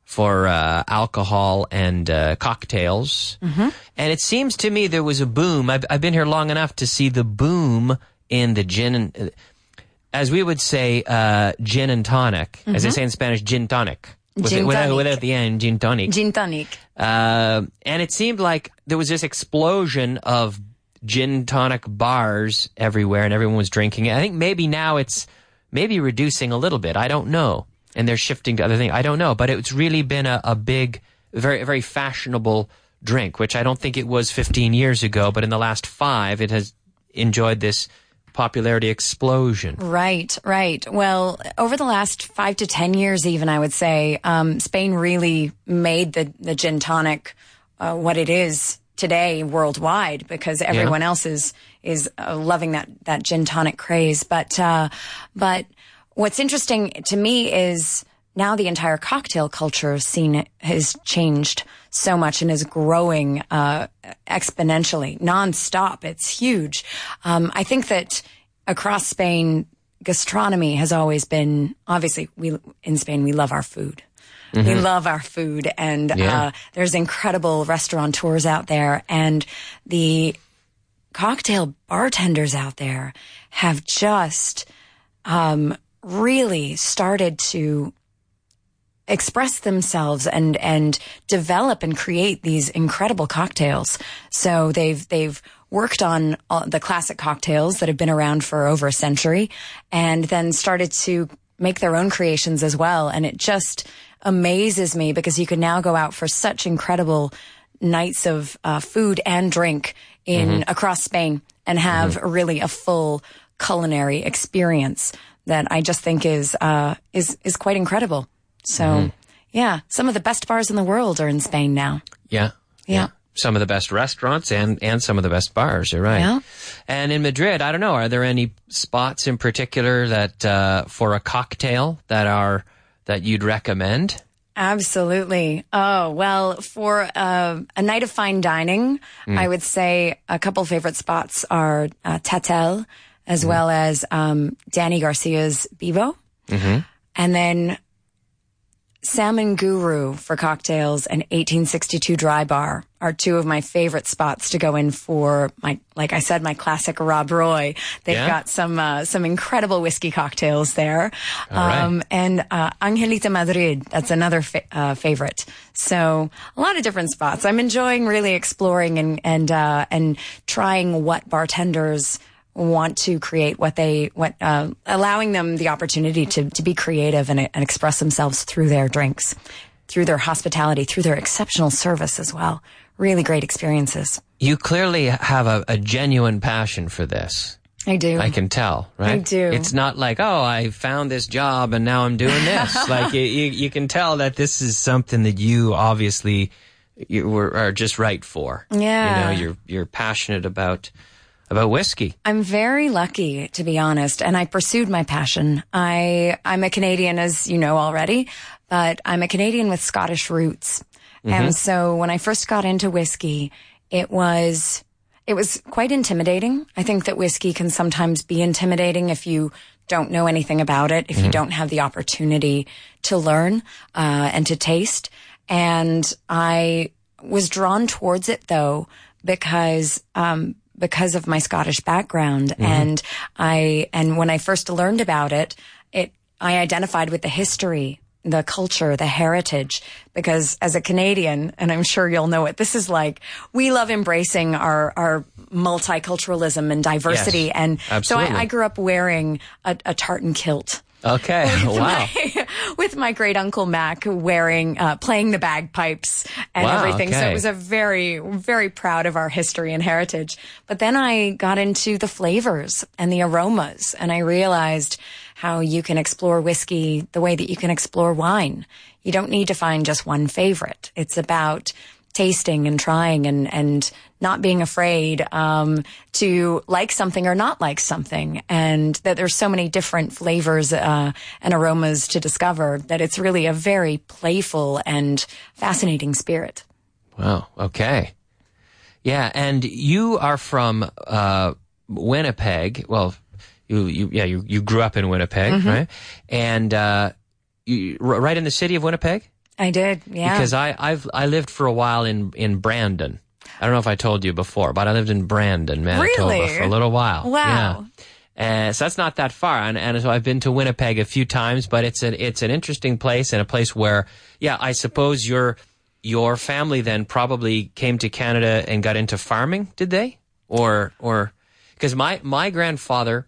alcohol and cocktails. Mm-hmm. And it seems to me there was a boom. I've been here long enough to see the boom in the gin, as we would say, gin and tonic. Mm-hmm. As they say in Spanish, gin tonic. Without the end, gin tonic. Gin tonic. And it seemed like there was this explosion of gin tonic bars everywhere and everyone was drinking it. I think maybe now it's maybe reducing a little bit. I don't know. And they're shifting to other things. I don't know. But it's really been a big, very, very fashionable drink, which I don't think it was 15 years ago. But in the last 5, it has enjoyed this popularity explosion. Right, right. Well, over the last 5 to 10 years even, I would say, Spain really made the gin tonic what it is today worldwide, because everyone else is loving that gin tonic craze. But what's interesting to me is now the entire cocktail culture scene has changed so much and is growing exponentially, nonstop. It's huge. I think that across Spain, gastronomy has always been, obviously, in Spain, we love our food. Mm-hmm. We love our food, and there's incredible restaurateurs out there, and the cocktail bartenders out there have just really started to express themselves and develop and create these incredible cocktails. So they've worked on the classic cocktails that have been around for over a century, and then started to make their own creations as well. And it just amazes me because you can now go out for such incredible nights of food and drink across Spain and have really a full culinary experience that I just think is quite incredible. So some of the best bars in the world are in Spain now. Yeah. Some of the best restaurants and some of the best bars. You're right. Yeah. And in Madrid, I don't know, are there any spots in particular that for a cocktail that are that you'd recommend? Absolutely. Oh, well, for a night of fine dining, I would say a couple favorite spots are Tatel, as well as Danny Garcia's Bibo. And then Salmon Guru for cocktails and 1862 Dry Bar are two of my favorite spots to go in for like I said, my classic Rob Roy. They've got some incredible whiskey cocktails there. And Angelita Madrid, that's another favorite. So a lot of different spots. I'm enjoying really exploring and trying what bartenders want to create, allowing them the opportunity to be creative and express themselves through their drinks, through their hospitality, through their exceptional service as well. Really great experiences. You clearly have a genuine passion for this. I do. I can tell, right? I do. It's not like, oh, I found this job and now I'm doing this. Like you can tell that this is something that you obviously are just right for. Yeah. You know, you're passionate about whiskey. I'm very lucky, to be honest, and I pursued my passion. I'm a Canadian, as you know already, but I'm a Canadian with Scottish roots. And so when I first got into whiskey, it was quite intimidating. I think that whiskey can sometimes be intimidating if you don't know anything about it, if you don't have the opportunity to learn and to taste. And I was drawn towards it, though, because of my Scottish background. And when I first learned about it, I identified with the history, the culture, the heritage, because as a Canadian, and I'm sure you'll know what this is like, we love embracing our multiculturalism and diversity. Yes, and absolutely. So I grew up wearing a tartan kilt. Okay. Wow. With my great uncle Mac playing the bagpipes and everything. Okay. So it was a very, very proud of our history and heritage. But then I got into the flavors and the aromas, and I realized how you can explore whiskey the way that you can explore wine. You don't need to find just one favorite. It's about tasting and trying and not being afraid to like something or not like something, and that there's so many different flavors and aromas to discover that it's really a very playful and fascinating spirit. Wow. Okay. Yeah, and you are from Winnipeg. Well, you grew up in Winnipeg, right? And right in the city of Winnipeg? I did, yeah. Because I lived for a while in Brandon. I don't know if I told you before, but I lived in Brandon, Manitoba, really? for a little while. Wow. Yeah. So that's not that far, and so I've been to Winnipeg a few times, but it's an interesting place, and a place where, I suppose your family then probably came to Canada and got into farming, did they? Or because my grandfather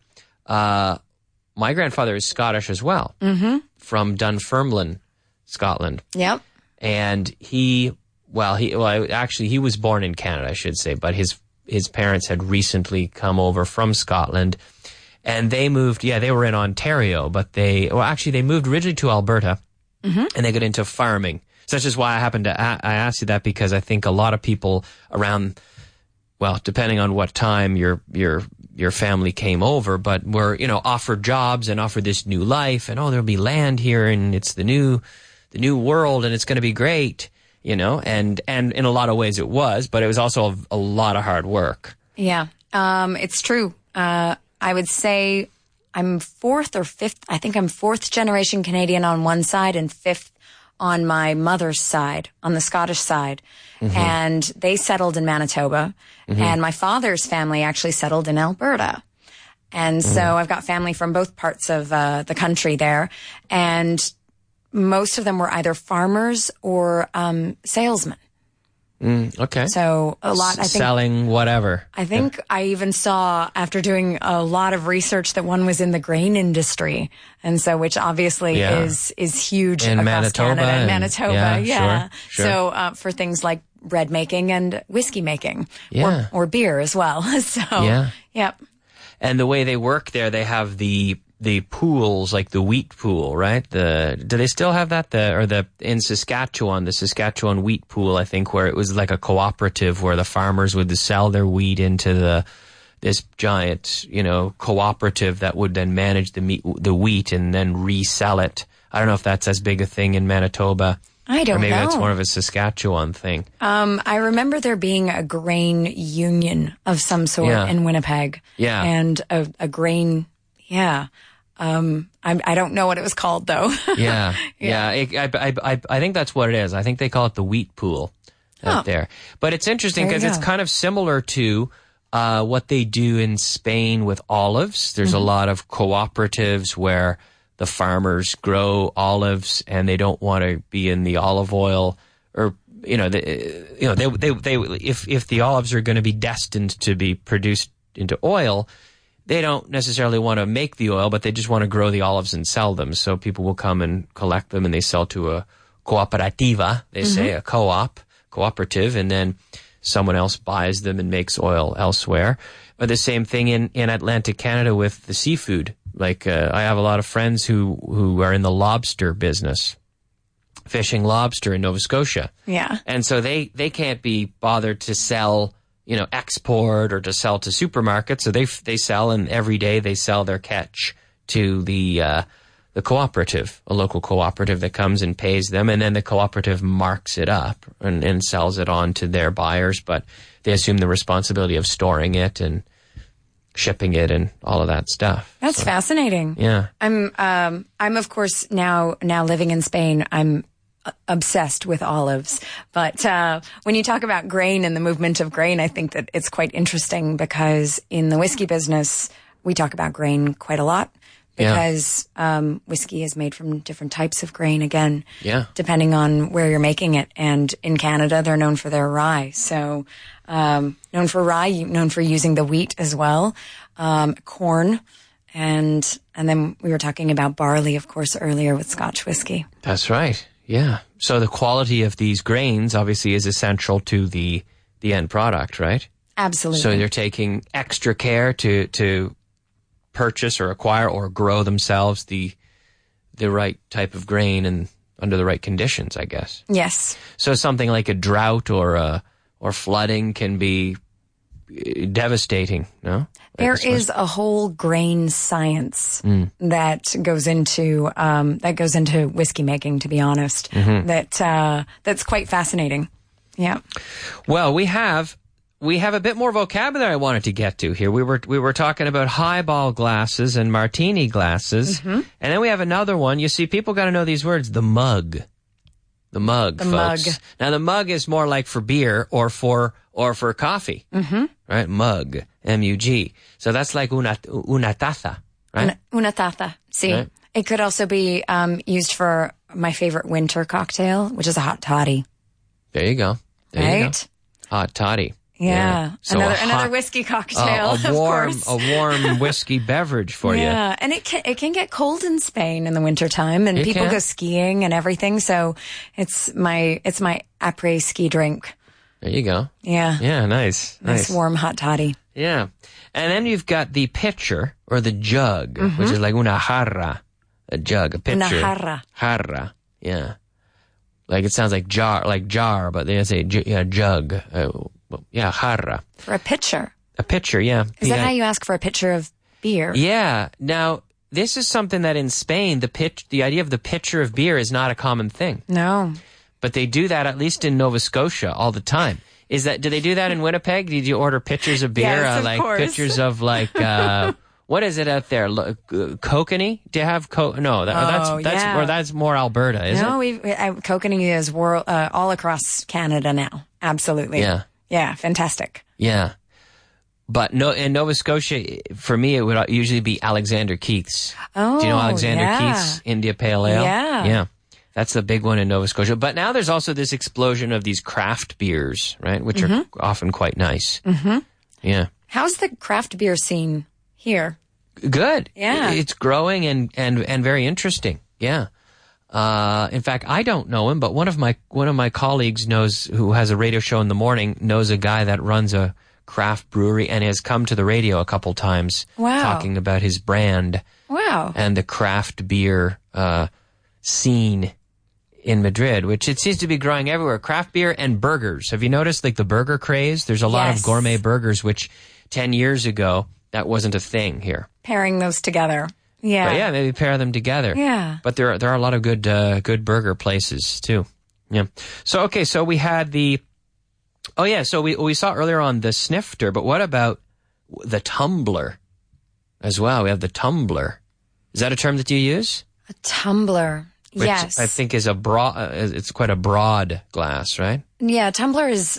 is Scottish as well, from Dunfermline, Scotland. Yep. And he was born in Canada, I should say, but his parents had recently come over from Scotland, and they moved. They were in Ontario, but they moved originally to Alberta, and they got into farming. So that's just why I asked you that, because I think a lot of people around, well, depending on what time your family came over, but were offered jobs and offered this new life, and there'll be land here, and it's the new world, and it's going to be great, and in a lot of ways it was, but it was also a lot of hard work. Yeah, it's true. I would say I'm fourth or fifth. I think I'm fourth generation Canadian on one side and fifth on my mother's side, on the Scottish side. And they settled in Manitoba, and my father's family actually settled in Alberta. And so I've got family from both parts of the country there, and most of them were either farmers or salesmen. Okay. So a lot, I think. Selling whatever. I think I even saw, after doing a lot of research, that one was in the grain industry. And so, which obviously is huge in across Manitoba Canada and Manitoba. Sure. So, for things like bread making and whiskey making, or beer as well. So, yep. And the way they work there, they have the pools, like the wheat pool, right? Do they still have that? In Saskatchewan, the Saskatchewan wheat pool, I think, where it was like a cooperative where the farmers would sell their wheat into this giant, cooperative that would then manage the wheat and then resell it. I don't know if that's as big a thing in Manitoba. I don't know. Or maybe that's more of a Saskatchewan thing. I remember there being a grain union of some sort in Winnipeg. Yeah. And a grain, I don't know what it was called, though. Yeah. I think that's what it is. I think they call it the wheat pool out there. But it's interesting because it's kind of similar to what they do in Spain with olives. There's a lot of cooperatives where the farmers grow olives and they don't want to be in the olive oil, or if the olives are going to be destined to be produced into oil, they don't necessarily want to make the oil, but they just want to grow the olives and sell them. So people will come and collect them and they sell to a cooperativa, they say, a cooperative, and then someone else buys them and makes oil elsewhere. Or the same thing in Atlantic Canada with the seafood. Like, I have a lot of friends who are in the lobster business, fishing lobster in Nova Scotia. Yeah. And so they can't be bothered to sell, export or to sell to supermarkets. So they sell, and every day they sell their catch to the cooperative, a local cooperative that comes and pays them. And then the cooperative marks it up and sells it on to their buyers. But they assume the responsibility of storing it and shipping it and all of that stuff. That's fascinating. Yeah. I'm of course now living in Spain. I'm obsessed with olives. But when you talk about grain and the movement of grain, I think that it's quite interesting because in the whiskey business, we talk about grain quite a lot because whiskey is made from different types of grain, again, depending on where you're making it. And in Canada, they're known for their rye. So known for rye, known for using the wheat as well, corn, and then we were talking about barley, of course, earlier with Scotch whiskey. That's right. Yeah. So the quality of these grains obviously is essential to the end product, right? Absolutely. So they're taking extra care to purchase or acquire or grow themselves the right type of grain and under the right conditions, I guess. Yes. So something like a drought or flooding can be devastating, no? There is a whole grain science that goes into whiskey making, to be honest. That's quite fascinating. Yeah. Well, we have a bit more vocabulary I wanted to get to here. We were talking about highball glasses and martini glasses, and then we have another one. You see, people got to know these words. The mug. The mug, folks. Mug. Now, the mug is more like for beer or for coffee, right? Mug, M-U-G. So that's like una taza, right? Una taza, sí. Right? It could also be used for my favorite winter cocktail, which is a hot toddy. There you go. There you go. Hot toddy. Yeah. So another whiskey cocktail, of course. A warm whiskey beverage for you. Yeah, and it can get cold in Spain in the wintertime, and people go skiing and everything, so it's my après ski drink. There you go. Yeah. Yeah, nice. Nice warm hot toddy. Yeah. And then you've got the pitcher or the jug, which is like una jarra, a jug, a pitcher. Una jarra. Jarra. Yeah. Like it sounds like jar, but they say jug. Jarra. For a pitcher. A pitcher, yeah. Is that how you ask for a pitcher of beer? Yeah. Now, this is something that in Spain, the idea of the pitcher of beer is not a common thing. No. But they do that, at least in Nova Scotia, all the time. Do they do that in Winnipeg? Did you order pitchers of beer? Yes, of course. Pitchers of what is it out there? Kokanee? Do you have No, that's more Alberta, isn't it? No, Kokanee is all across Canada now. Absolutely. Yeah. Yeah, fantastic. Yeah. But in Nova Scotia, for me, it would usually be Alexander Keith's. Oh, do you know Alexander Keith's India Pale Ale? Yeah. Yeah. That's the big one in Nova Scotia. But now there's also this explosion of these craft beers, right? Which are often quite nice. Mm-hmm. Yeah. How's the craft beer scene here? Good. Yeah. It's growing and very interesting. Yeah. In fact, I don't know him, but one of my colleagues who has a radio show in the morning, knows a guy that runs a craft brewery and has come to the radio a couple times talking about his brand. Wow. And the craft beer scene in Madrid, which it seems to be growing everywhere. Craft beer and burgers. Have you noticed like the burger craze? There's a lot of gourmet burgers, which 10 years ago, that wasn't a thing here. Pairing those together. Yeah. But yeah, maybe pair them together. Yeah. But there are a lot of good burger places too. Yeah. So we had so we saw earlier on the snifter, but what about the tumbler as well? We have the tumbler. Is that a term that you use? A tumbler. Which yes. I think is it's quite a broad glass, right? Yeah, tumbler is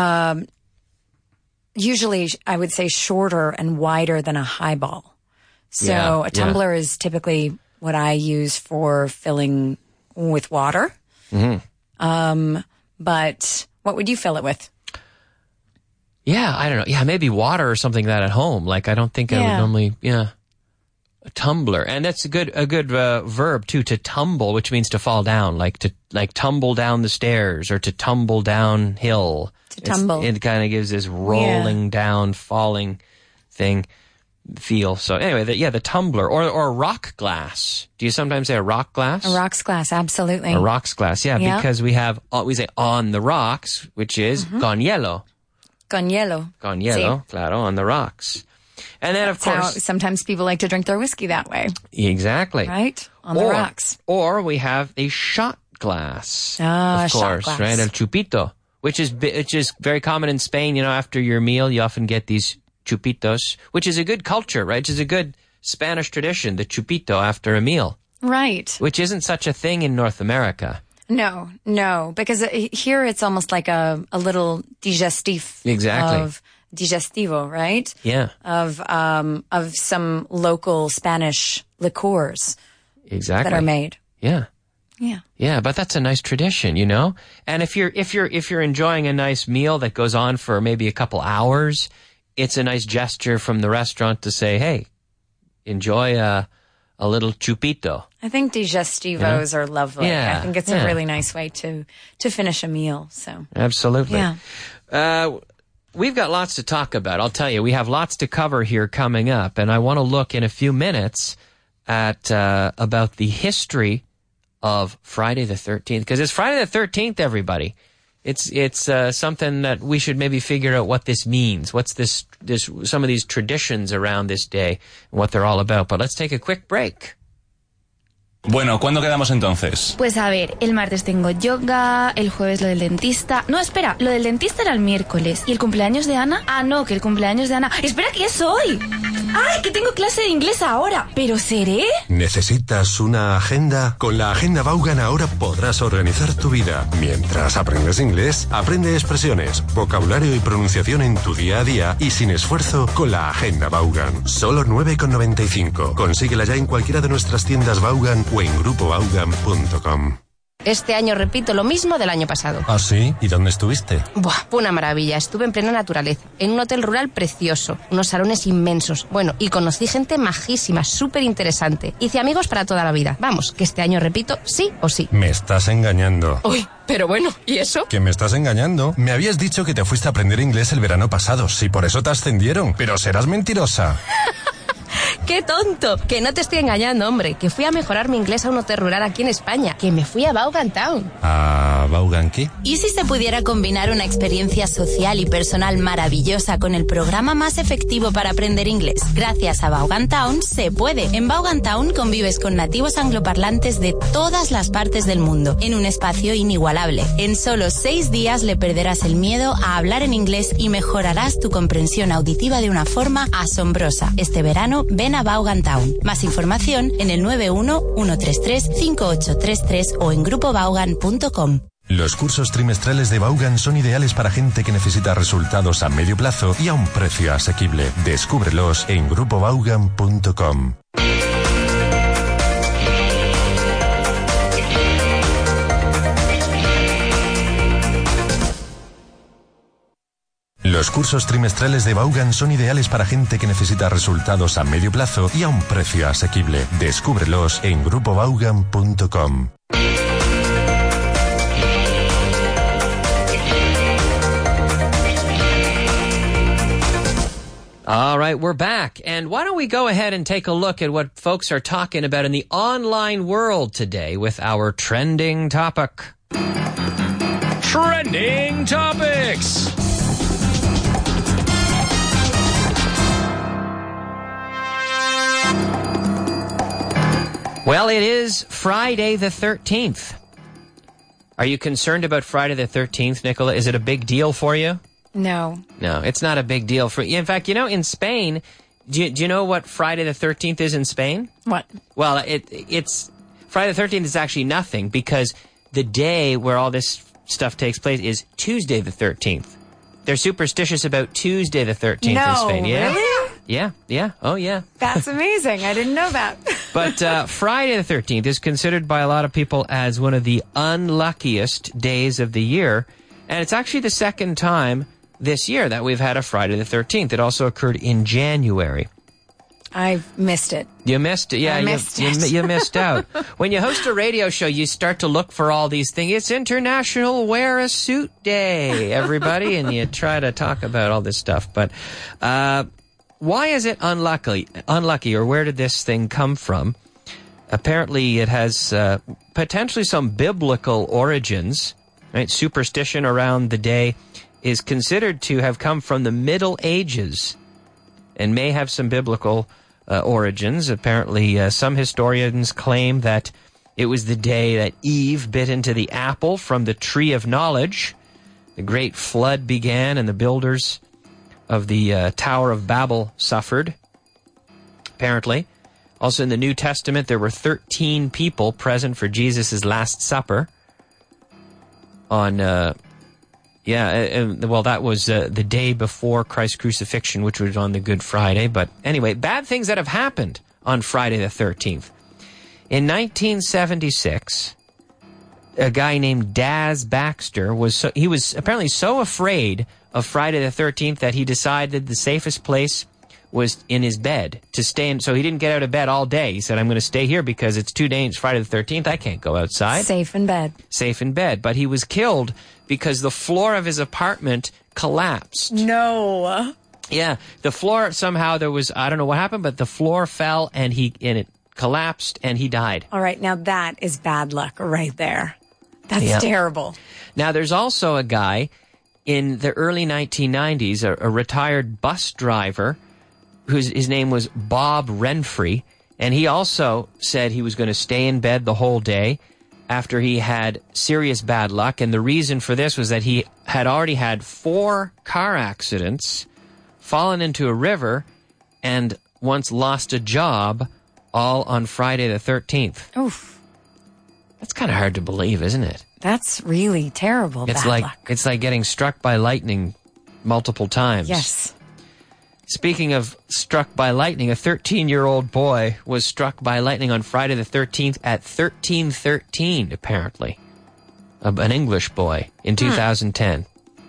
usually, I would say, shorter and wider than a highball. So a tumbler is typically what I use for filling with water. Mm-hmm. But what would you fill it with? Yeah, I don't know. Yeah, maybe water or something like that at home. Like, I don't think I would normally, a tumbler. And that's a good verb too, to tumble, which means to fall down, like tumble down the stairs or to tumble downhill. To tumble. It kind of gives this rolling down, falling thing feel. So anyway, the tumbler or rock glass. Do you sometimes say a rock glass? A rocks glass, absolutely. A rocks glass, because we say on the rocks, which is con hielo. Con hielo. Con hielo, claro, on the rocks. And then, of course, how sometimes people like to drink their whiskey that way. Exactly. Right? On the rocks. Or we have a shot glass. Of course, shot glass. Right? El chupito, which is very common in Spain. You know, after your meal, you often get these chupitos, which is a good culture, right? Which is a good Spanish tradition, the chupito after a meal. Right. Which isn't such a thing in North America. No, because here it's almost like a little digestif. Exactly. Of digestivo, right? Yeah. Of some local Spanish liqueurs. Exactly. That are made. Yeah. Yeah. Yeah, but that's a nice tradition, you know? And if you're enjoying a nice meal that goes on for maybe a couple hours, it's a nice gesture from the restaurant to say, hey, enjoy a little chupito. I think digestivos are lovely. Yeah, I think it's a really nice way to finish a meal. So absolutely. Yeah. We've got lots to talk about. I'll tell you, we have lots to cover here coming up, and I want to look in a few minutes at about the history of Friday the 13th, because it's Friday the 13th, everybody. It's something that we should maybe figure out what this means. What's this some of these traditions around this day and what they're all about. But let's take a quick break. Bueno, ¿cuándo quedamos entonces? Pues a ver, el martes tengo yoga, el jueves lo del dentista. No, espera, lo del dentista era el miércoles. ¿Y el cumpleaños de Ana? Ah, no, que el cumpleaños de Ana... ¡Espera, que es hoy! ¡Ay, que tengo clase de inglés ahora! ¿Pero seré? ¿Necesitas una agenda? Con la Agenda Vaughan ahora podrás organizar tu vida. Mientras aprendes inglés, aprende expresiones, vocabulario y pronunciación en tu día a día y sin esfuerzo con la Agenda Vaughan. Solo 9,95. Consíguela ya en cualquiera de nuestras tiendas Vaughan o en grupovaughan.com. Este año repito lo mismo del año pasado. ¿Ah, sí? ¿Y dónde estuviste? Buah, fue una maravilla. Estuve en plena naturaleza, en un hotel rural precioso, unos salones inmensos. Bueno, y conocí gente majísima, súper interesante. Hice amigos para toda la vida. Vamos, que este año repito sí o sí. Me estás engañando. Uy, pero bueno, ¿y eso? Que me estás engañando. Me habías dicho que te fuiste a aprender inglés el verano pasado. Sí, por eso te ascendieron. Pero serás mentirosa. ¡Qué tonto! Que no te estoy engañando, hombre. Que fui a mejorar mi inglés a un hotel rural aquí en España. Que me fui a Vaughan Town. ¿A Vaughan qué? ¿Y si se pudiera combinar una experiencia social y personal maravillosa con el programa más efectivo para aprender inglés? Gracias a Vaughan Town se puede. En Vaughan Town convives con nativos angloparlantes de todas las partes del mundo, en un espacio inigualable. En solo 6 días le perderás el miedo a hablar en inglés y mejorarás tu comprensión auditiva de una forma asombrosa. Este verano, ven a Vaughan Town. Más información en el 91-133-5833 o en grupovaughan.com. Los cursos trimestrales de Vaughan son ideales para gente que necesita resultados a medio plazo y a un precio asequible. Descúbrelos en grupovaughan.com. Los cursos trimestrales de Vaughan son ideales para gente que necesita resultados a medio plazo y a un precio asequible. Descúbrelos en grupovaughan.com. All right, we're back. And why don't we go ahead and take a look at what folks are talking about in the online world today with our trending topic. Trending topics. Well, it is Friday the 13th. Are you concerned about Friday the 13th, Nicola? Is it a big deal for you? No. No, it's not a big deal for you. In fact, in Spain, do you know what Friday the 13th is in Spain? What? Well, it's Friday the 13th is actually nothing because the day where all this stuff takes place is Tuesday the 13th. They're superstitious about Tuesday the 13th in Spain. Yeah. Really? Yeah. Oh, yeah. That's amazing. I didn't know that. But Friday the 13th is considered by a lot of people as one of the unluckiest days of the year. And it's actually the second time this year that we've had a Friday the 13th. It also occurred in January. I've missed it. You missed it. Yeah, I missed it. You missed out. When you host a radio show, you start to look for all these things. It's International Wear a Suit Day, everybody, and you try to talk about all this stuff. But why is it unlucky, or where did this thing come from? Apparently, it has potentially some biblical origins. Right? Superstition around the day is considered to have come from the Middle Ages and may have some biblical origins. Apparently, some historians claim that it was the day that Eve bit into the apple from the tree of knowledge. The great flood began and the builders of the Tower of Babel suffered, apparently. Also in the New Testament, there were 13 people present for Jesus' Last Supper on... that was the day before Christ's crucifixion, which was on the Good Friday. But anyway, bad things that have happened on Friday the 13th. In 1976, a guy named Daz Baxter was apparently so afraid of Friday the 13th that he decided the safest place was in his bed to stay in. So he didn't get out of bed all day. He said, I'm going to stay here because it's too dangerous. Friday the 13th, I can't go outside. Safe in bed. Safe in bed. But he was killed because the floor of his apartment collapsed. No. Yeah. The floor, somehow there was, I don't know what happened, but the floor fell and it collapsed and he died. All right. Now that is bad luck right there. That's terrible. Now there's also a guy in the early 1990s, a retired bus driver, his name was Bob Renfrey, and he also said he was going to stay in bed the whole day after he had serious bad luck. And the reason for this was that he had already had 4 car accidents, fallen into a river, and once lost a job, all on Friday the 13th. Oof. That's kind of hard to believe, isn't it? That's really terrible. It's bad like luck. It's like getting struck by lightning multiple times. Yes. Speaking of struck by lightning, a 13-year-old boy was struck by lightning on Friday the 13th at 1313, apparently. An English boy in 2010.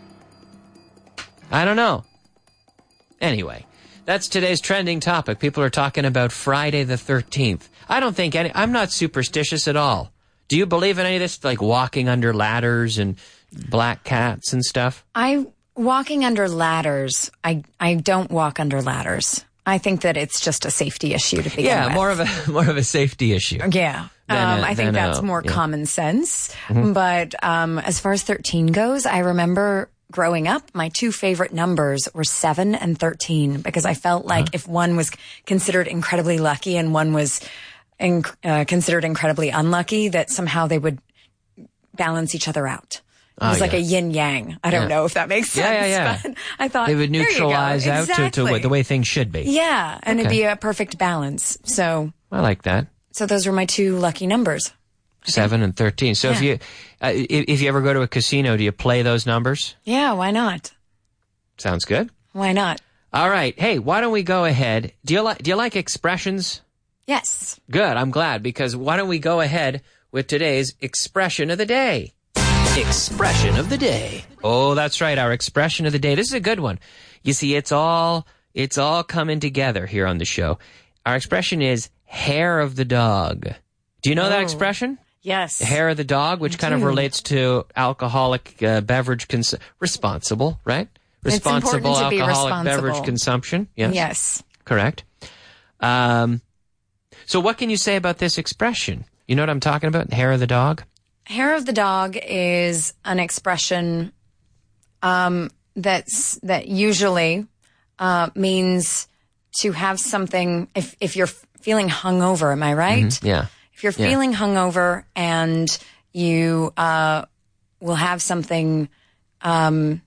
I don't know. Anyway, that's today's trending topic. People are talking about Friday the 13th. I'm not superstitious at all. Do you believe in any of this, like walking under ladders and black cats and stuff? Walking under ladders, I don't walk under ladders. I think that it's just a safety issue to begin with. Yeah, more of a safety issue. Yeah. I think that's more common sense. Mm-hmm. But as far as 13 goes, I remember growing up, my 2 favorite numbers were 7 and 13 because I felt like if one was considered incredibly lucky and one was considered incredibly unlucky, that somehow they would balance each other out. It was like a yin-yang. I don't know if that makes sense. Yeah. But I thought they would neutralize out exactly. to the way things should be. Yeah, and it'd be a perfect balance. So I like that. So those were my 2 lucky numbers. 7 and 13. So if you ever go to a casino, do you play those numbers? Yeah, why not? Sounds good. Why not? All right. Hey, why don't we go ahead? Do you like expressions? Yes. Good. I'm glad, because why don't we go ahead with today's expression of the day? Expression of the day. Oh, that's right. Our expression of the day. This is a good one. You see, it's all coming together here on the show. Our expression is hair of the dog. Do you know that expression? Yes. Hair of the dog, which kind of relates to alcoholic beverage responsible, right? Responsible alcoholic beverage consumption. Yes. Yes. Correct. So what can you say about this expression? You know what I'm talking about? Hair of the dog? Hair of the dog is an expression that usually means to have something, if you're feeling hungover, am I right? Mm-hmm. Yeah. If If you're Yeah. feeling hungover and you will have something, to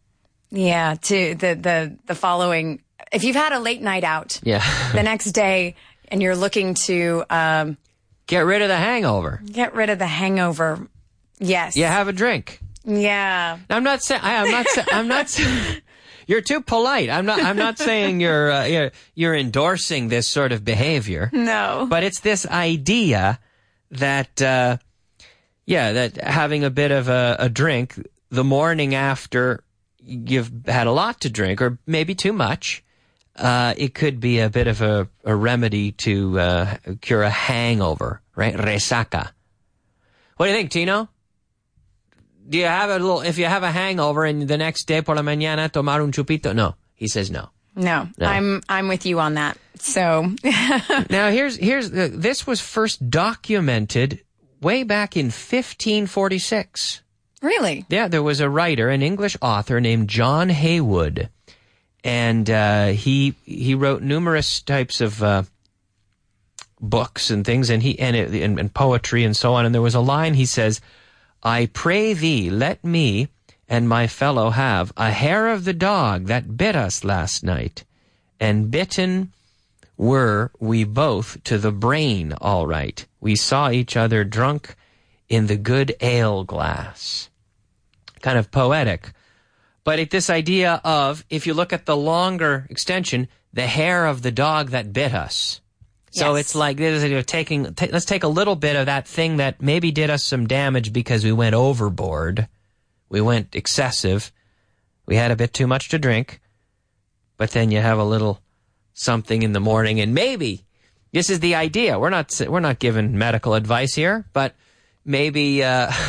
the following. If you've had a late night out, the next day, and you're looking to get rid of the hangover. Get rid of the hangover. Yes. You have a drink. Yeah. I'm not saying. I'm not saying. You're too polite. I'm not saying you're endorsing this sort of behavior. No. But it's this idea that that having a bit of a drink the morning after you've had a lot to drink, or maybe too much, it could be a bit of a remedy to cure a hangover, right? Resaca. What do you think, Tino? Do you have if you have a hangover and the next day por la mañana tomar un chupito? No. He says no. No. I'm with you on that. So now this was first documented way back in 1546. Really? Yeah, there was a writer, an English author named John Haywood, and he wrote numerous types of books and things, and poetry and so on. And there was a line, he says, "I pray thee, let me and my fellow have a hair of the dog that bit us last night, and bitten were we both to the brain all right. We saw each other drunk in the good ale glass." Kind of poetic. But this idea of, if you look at the longer extension, the hair of the dog that bit us. So it's like, let's take a little bit of that thing that maybe did us some damage because we went overboard. We went excessive. We had a bit too much to drink. But then you have a little something in the morning, and maybe this is the idea. We're not giving medical advice here, but maybe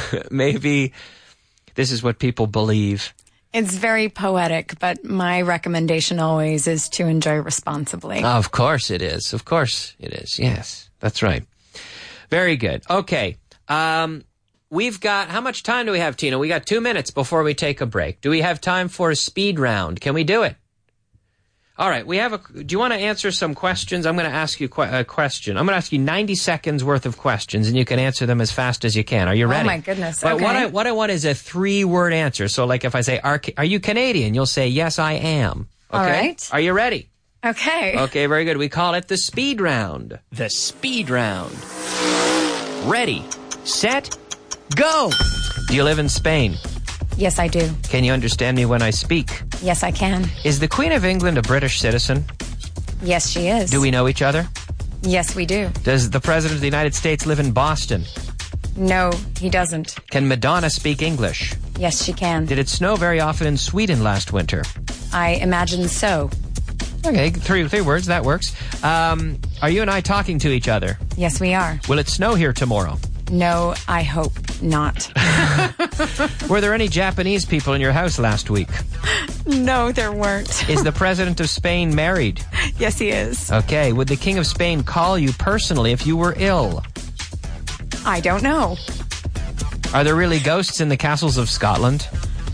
this is what people believe. It's very poetic, but my recommendation always is to enjoy responsibly. Of course it is. Of course it is. Yes, that's right. Very good. Okay. We've got, how much time do we have, Tina? We got 2 minutes before we take a break. Do we have time for a speed round? Can we do it? All right. Do you want to answer some questions? I'm going to ask you a question. I'm going to ask you 90 seconds worth of questions, and you can answer them as fast as you can. Are you ready? Oh, my goodness. But okay. what I want is a 3-word answer. So, like, if I say, are you Canadian? You'll say, yes, I am. Okay? All right. Are you ready? Okay. Okay, very good. We call it the speed round. The speed round. Ready, set, go. Do you live in Spain? Yes, I do. Can you understand me when I speak? Yes, I can. Is the Queen of England a British citizen? Yes, she is. Do we know each other? Yes, we do. Does the President of the United States live in Boston? No, he doesn't. Can Madonna speak English? Yes, she can. Did it snow very often in Sweden last winter? I imagine so. Okay, three words, that works. Are you and I talking to each other? Yes, we are. Will it snow here tomorrow? No, I hope not. Were there any Japanese people in your house last week? No, there weren't. Is the President of Spain married? Yes, he is. Okay, would the King of Spain call you personally if you were ill? I don't know. Are there really ghosts in the castles of Scotland?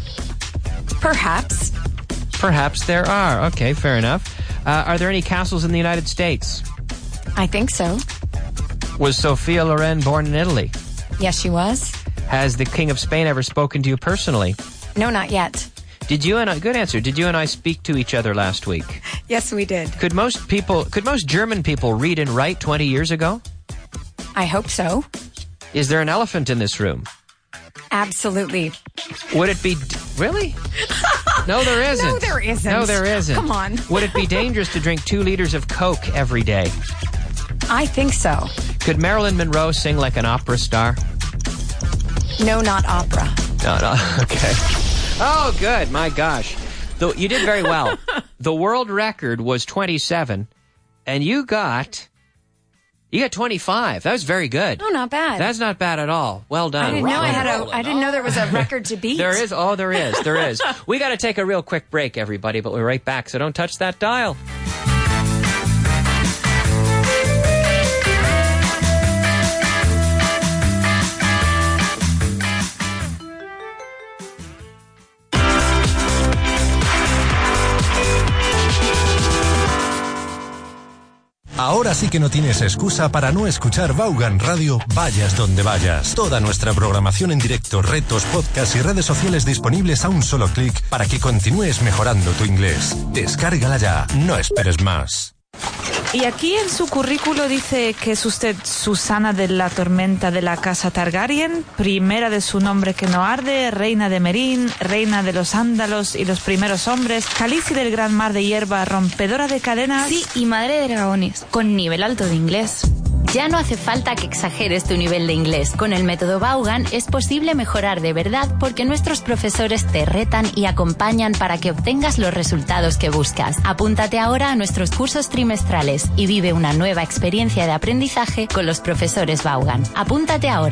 Perhaps. Perhaps there are. Okay, fair enough. Are there any castles in the United States? I think so. Was Sophia Loren born in Italy? Yes, she was. Has the King of Spain ever spoken to you personally? No, not yet. Good answer. Did you and I speak to each other last week? Yes, we did. Could most German people read and write 20 years ago? I hope so. Is there an elephant in this room? Absolutely. Would it be... Really? No, there isn't. No, there isn't. No, there isn't. Come on. Would it be dangerous to drink 2 liters of Coke every day? I think so. Could Marilyn Monroe sing like an opera star? No, not opera. No. Okay. Oh, good. My gosh. You did very well. The world record was 27, and you got 25. That was very good. Oh, not bad. That's not bad at all. Well done. I didn't know there was a record to beat. There is. Oh, there is. There is. We got to take a real quick break, everybody, but we're right back, so don't touch that dial. Ahora sí que no tienes excusa para no escuchar Vaughan Radio, vayas donde vayas. Toda nuestra programación en directo, retos, podcasts y redes sociales disponibles a un solo clic para que continúes mejorando tu inglés. Descárgala ya, no esperes más. Y aquí en su currículo dice que es usted Susana de la Tormenta de la Casa Targaryen, primera de su nombre que no arde, reina de Meereen, reina de los Ándalos y los primeros hombres, Khaleesi del Gran Mar de Hierba, rompedora de cadenas... Sí, y madre de dragones, con nivel alto de inglés. Ya no hace falta que exageres tu nivel de inglés. Con el método Vaughan es posible mejorar de verdad porque nuestros profesores te retan y acompañan para que obtengas los resultados que buscas. Apúntate ahora a nuestros cursos trimestrales y vive una nueva experiencia de aprendizaje con los profesores Vaughan. Apúntate ahora.